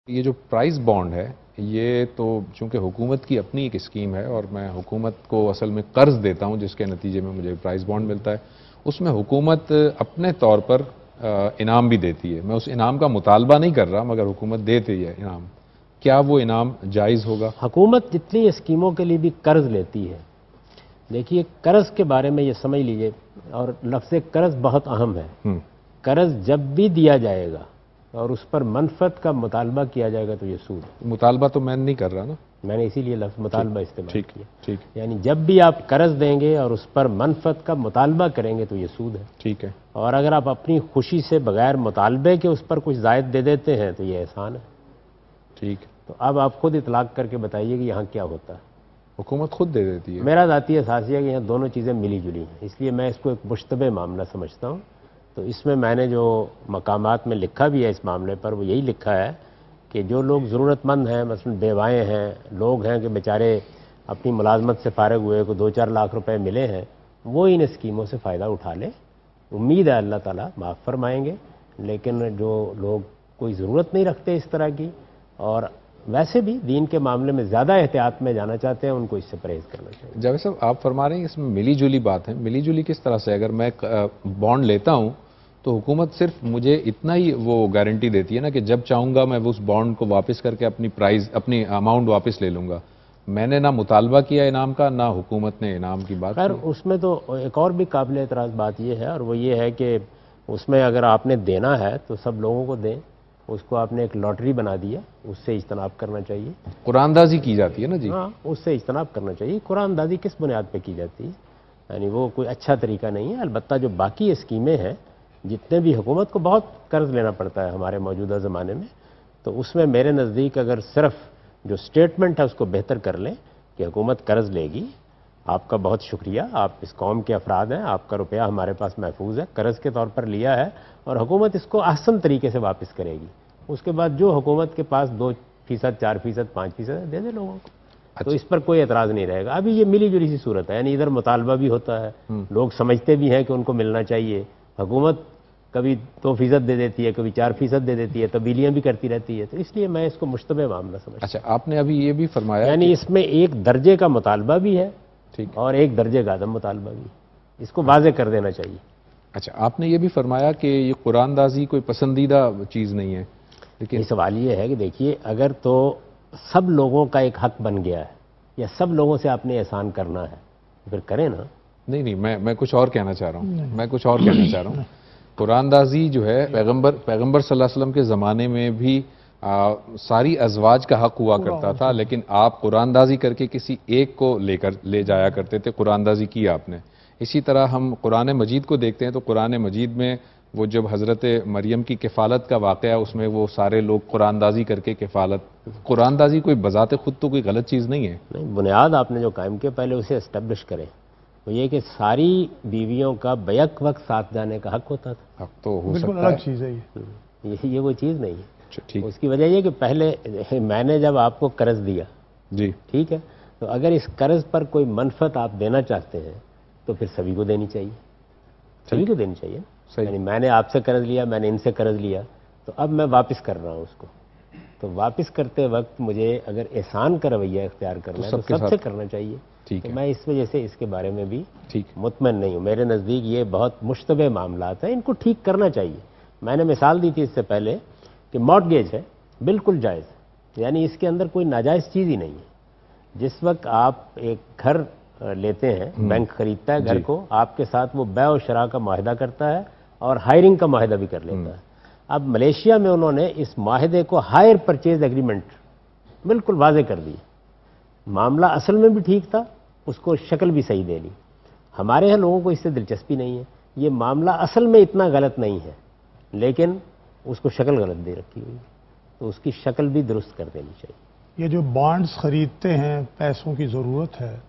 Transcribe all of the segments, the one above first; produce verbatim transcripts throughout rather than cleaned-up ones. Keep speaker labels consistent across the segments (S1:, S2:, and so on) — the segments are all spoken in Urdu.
S1: یہ جو پرائز بانڈ ہے یہ تو چونکہ حکومت کی اپنی ایک اسکیم ہے اور میں حکومت کو اصل میں قرض دیتا ہوں جس کے نتیجے میں مجھے پرائز بانڈ ملتا ہے، اس میں حکومت اپنے طور پر انعام بھی دیتی ہے۔ میں اس انعام کا مطالبہ نہیں کر رہا مگر حکومت دیتی ہے انعام، کیا وہ انعام جائز ہوگا؟
S2: حکومت جتنی اسکیموں کے لیے بھی قرض لیتی ہے، دیکھیے قرض کے بارے میں یہ سمجھ لیجئے، اور لفظ قرض بہت اہم ہے۔ قرض جب بھی دیا جائے گا اور اس پر منفعت کا مطالبہ کیا جائے گا تو یہ سود ہے۔
S1: مطالبہ تو میں نہیں کر رہا نا،
S2: میں نے اسی لیے لفظ مطالبہ استعمال کیا۔
S1: ٹھیک،
S2: یعنی جب بھی آپ قرض دیں گے اور اس پر منفعت کا مطالبہ کریں گے تو یہ سود ہے۔
S1: ٹھیک ہے،
S2: اور اگر آپ اپنی خوشی سے بغیر مطالبے کے اس پر کچھ زائد دے دیتے ہیں تو یہ احسان ہے۔
S1: ٹھیک،
S2: تو اب آپ خود اطلاق کر کے بتائیے کہ یہاں کیا ہوتا ہے۔
S1: حکومت خود دے دیتی ہے۔
S2: میرا ذاتی احساس ہے کہ یہاں دونوں چیزیں ملی جلی ہیں، اس لیے میں اس کو ایک مشتبہ معاملہ سمجھتا ہوں۔ تو اس میں میں نے جو مقامات میں لکھا بھی ہے اس معاملے پر وہ یہی لکھا ہے کہ جو لوگ ضرورت مند ہیں، مثلا بیوائیں ہیں، لوگ ہیں کہ بیچارے اپنی ملازمت سے فارغ ہوئے کو دو چار لاکھ روپے ملے ہیں، وہ ان اسکیموں سے فائدہ اٹھا لیں۔ امید ہے اللہ تعالیٰ معاف فرمائیں گے، لیکن جو لوگ کوئی ضرورت نہیں رکھتے اس طرح کی اور ویسے بھی دین کے معاملے میں زیادہ احتیاط میں جانا چاہتے ہیں، ان کو اس سے پرہیز کرنا چاہیے۔
S1: جاوید صاحب آپ فرما رہے ہیں اس میں ملی جلی بات ہے، ملی جلی کس طرح سے؟ اگر میں بانڈ لیتا ہوں تو حکومت صرف مجھے اتنا ہی وہ گارنٹی دیتی ہے نا کہ جب چاہوں گا میں اس بانڈ کو واپس کر کے اپنی پرائز اپنی اماؤنٹ واپس لے لوں گا۔ میں نے نہ مطالبہ کیا انعام کا، نہ حکومت نے انعام کی بات کی۔
S2: خیر اس میں تو ایک اور بھی قابل اعتراض بات یہ ہے، اور وہ یہ ہے کہ اس میں اگر آپ نے دینا ہے تو سب لوگوں کو دیں، اس کو آپ نے ایک لاٹری بنا دیا، اس سے اجتناب کرنا چاہیے۔
S1: قرآن اندازی کی جاتی ہے نا جی؟
S2: ہاں، اس سے اجتناب کرنا چاہیے۔ قرآن اندازی کس بنیاد پہ کی جاتی ہے؟ یعنی وہ کوئی اچھا طریقہ نہیں ہے۔ البتہ جو باقی اسکیمیں ہیں، جتنے بھی حکومت کو بہت قرض لینا پڑتا ہے ہمارے موجودہ زمانے میں، تو اس میں میرے نزدیک اگر صرف جو سٹیٹمنٹ ہے اس کو بہتر کر لیں کہ حکومت قرض لے گی، آپ کا بہت شکریہ، آپ اس قوم کے افراد ہیں، آپ کا روپیہ ہمارے پاس محفوظ ہے، قرض کے طور پر لیا ہے، اور حکومت اس کو احسن طریقے سے واپس کرے گی۔ اس کے بعد جو حکومت کے پاس دو فیصد چار فیصد پانچ فیصد دے دے لوگوں کو، تو اس پر کوئی اعتراض نہیں رہے گا۔ ابھی یہ ملی جلی سی صورت ہے، یعنی ادھر مطالبہ بھی ہوتا ہے، لوگ سمجھتے بھی ہیں کہ ان کو ملنا چاہیے، حکومت کبھی دو فیصد دے دیتی ہے، کبھی چار فیصد دے دیتی ہے، تبدیلیاں بھی کرتی رہتی ہے، تو اس لیے میں اس کو مشتبہ معاملہ سمجھتا ہوں۔
S1: اچھا، آپ نے ابھی یہ بھی فرمایا
S2: یعنی اس میں ایک درجے کا مطالبہ بھی ہے اور ایک درجے کا عدم مطالبہ بھی، اس کو واضح کر دینا چاہیے۔
S1: اچھا، آپ نے یہ بھی فرمایا کہ یہ قرآن اندازی کوئی پسندیدہ چیز نہیں ہے،
S2: لیکن سوال یہ ہے کہ دیکھیے اگر تو سب لوگوں کا ایک حق بن گیا ہے یا سب لوگوں سے آپ نے احسان کرنا ہے پھر کریں نا۔
S1: نہیں نہیں، میں میں کچھ اور کہنا چاہ رہا ہوں میں کچھ اور کہنا چاہ رہا ہوں قرآن اندازی جو ہے پیغمبر پیغمبر صلی اللہ علیہ وسلم کے زمانے میں بھی آ, ساری ازواج کا حق ہوا کرتا تھا، لیکن آپ قرآن اندازی کر کے کسی ایک کو لے کر لے جایا کرتے تھے، قرآن اندازی کی آپ نے۔ اسی طرح ہم قرآن مجید کو دیکھتے ہیں تو قرآن مجید میں وہ جب حضرت مریم کی کفالت کا واقعہ، اس میں وہ سارے لوگ قرآن اندازی کر کے کفالت، قرآن اندازی کوئی بذات خود تو کوئی غلط چیز نہیں ہے۔
S2: نہیں، بنیاد آپ نے جو قائم کیا پہلے اسے اسٹیبلش کریں، وہ یہ کہ ساری بیویوں کا بیک وقت ساتھ جانے کا حق ہوتا تھا۔
S1: حق تو ہو
S3: بالکل
S1: سکتا
S3: الگ
S1: ہے،
S3: چیز ہے یہ۔
S2: یہ وہ چیز نہیں ہے۔
S1: ٹھیک،
S2: اس کی وجہ یہ کہ پہلے میں نے جب آپ کو قرض دیا،
S1: جی
S2: ٹھیک ہے، تو اگر اس قرض پر کوئی منفعت آپ دینا چاہتے ہیں تو پھر سبھی کو دینی چاہیے، سبھی کو دینی چاہیے۔ یعنی میں نے آپ سے قرض لیا، میں نے ان سے قرض لیا، تو اب میں واپس کر رہا ہوں اس کو، تو واپس کرتے وقت مجھے اگر احسان کا رویہ اختیار کرنا ہے تو سب سے کرنا چاہیے۔
S1: ٹھیک
S2: تو
S1: ہے،
S2: میں اس وجہ سے اس کے بارے میں بھی
S1: ٹھیک،
S2: مطمئن نہیں ہوں۔ میرے نزدیک یہ بہت مشتبہ معاملات ہیں، ان کو ٹھیک کرنا چاہیے۔ میں نے مثال دی تھی اس سے پہلے کہ مارٹگیج ہے، بالکل جائز ہے، یعنی اس کے اندر کوئی ناجائز چیز ہی نہیں ہے۔ جس وقت آپ ایک گھر لیتے ہیں، بینک خریدتا ہے گھر کو، آپ کے ساتھ وہ بیع و شراء کا معاہدہ کرتا ہے اور ہائرنگ کا معاہدہ بھی کر لیتا ہے۔ اب ملیشیا میں انہوں نے اس معاہدے کو ہائر پرچیز ایگریمنٹ بالکل واضح کر دی، معاملہ اصل میں بھی ٹھیک تھا، اس کو شکل بھی صحیح دے لی۔ ہمارے یہاں لوگوں کو اس سے دلچسپی نہیں ہے، یہ معاملہ اصل میں اتنا غلط نہیں ہے لیکن اس کو شکل غلط دے رکھی ہوئی، تو اس کی شکل بھی درست کر دینی چاہیے۔
S3: یہ جو بانڈز خریدتے ہیں، پیسوں کی ضرورت ہے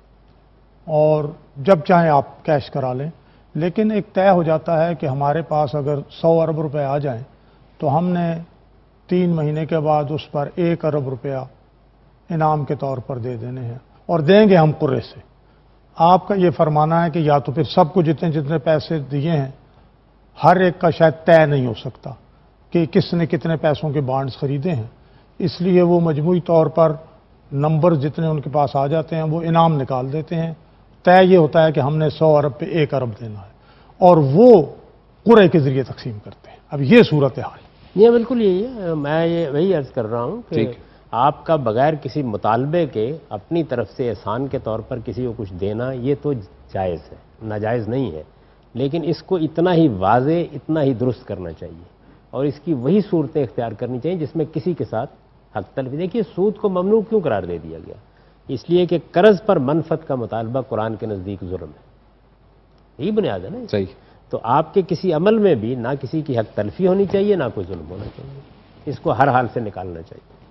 S3: اور جب چاہیں آپ کیش کرا لیں، لیکن ایک طے ہو جاتا ہے کہ ہمارے پاس اگر سو ارب روپے آ جائیں تو ہم نے تین مہینے کے بعد اس پر ایک ارب روپیہ انعام کے طور پر دے دینے ہیں اور دیں گے ہم قرے سے۔ آپ کا یہ فرمانا ہے کہ یا تو پھر سب کو جتنے جتنے پیسے دیے ہیں، ہر ایک کا شاید طے نہیں ہو سکتا کہ کس نے کتنے پیسوں کے بانڈز خریدے ہیں، اس لیے وہ مجموعی طور پر نمبر جتنے ان کے پاس آ جاتے ہیں وہ انعام نکال دیتے ہیں. طے یہ ہوتا ہے کہ ہم نے سو ارب پہ ایک ارب دینا ہے اور وہ قرعے کے ذریعے تقسیم کرتے ہیں. اب یہ صورتحال
S2: یہ بالکل یہی ہے. میں یہ وہی عرض کر رہا ہوں کہ آپ کا بغیر کسی مطالبے کے اپنی طرف سے احسان کے طور پر کسی کو کچھ دینا یہ تو جائز ہے، ناجائز نہیں ہے، لیکن اس کو اتنا ہی واضح، اتنا ہی درست کرنا چاہیے اور اس کی وہی صورتیں اختیار کرنی چاہیے جس میں کسی کے ساتھ حق تلفی. دیکھیے سود کو ممنوع کیوں قرار دے دیا گیا؟ اس لیے کہ قرض پر منفعت کا مطالبہ قرآن کے نزدیک ظلم ہے. یہی بنیاد ہے نا.
S1: صحیح.
S2: تو آپ کے کسی عمل میں بھی نہ کسی کی حق تلفی ہونی چاہیے، نہ کوئی ظلم ہونا چاہیے. اس کو ہر حال سے نکالنا چاہیے.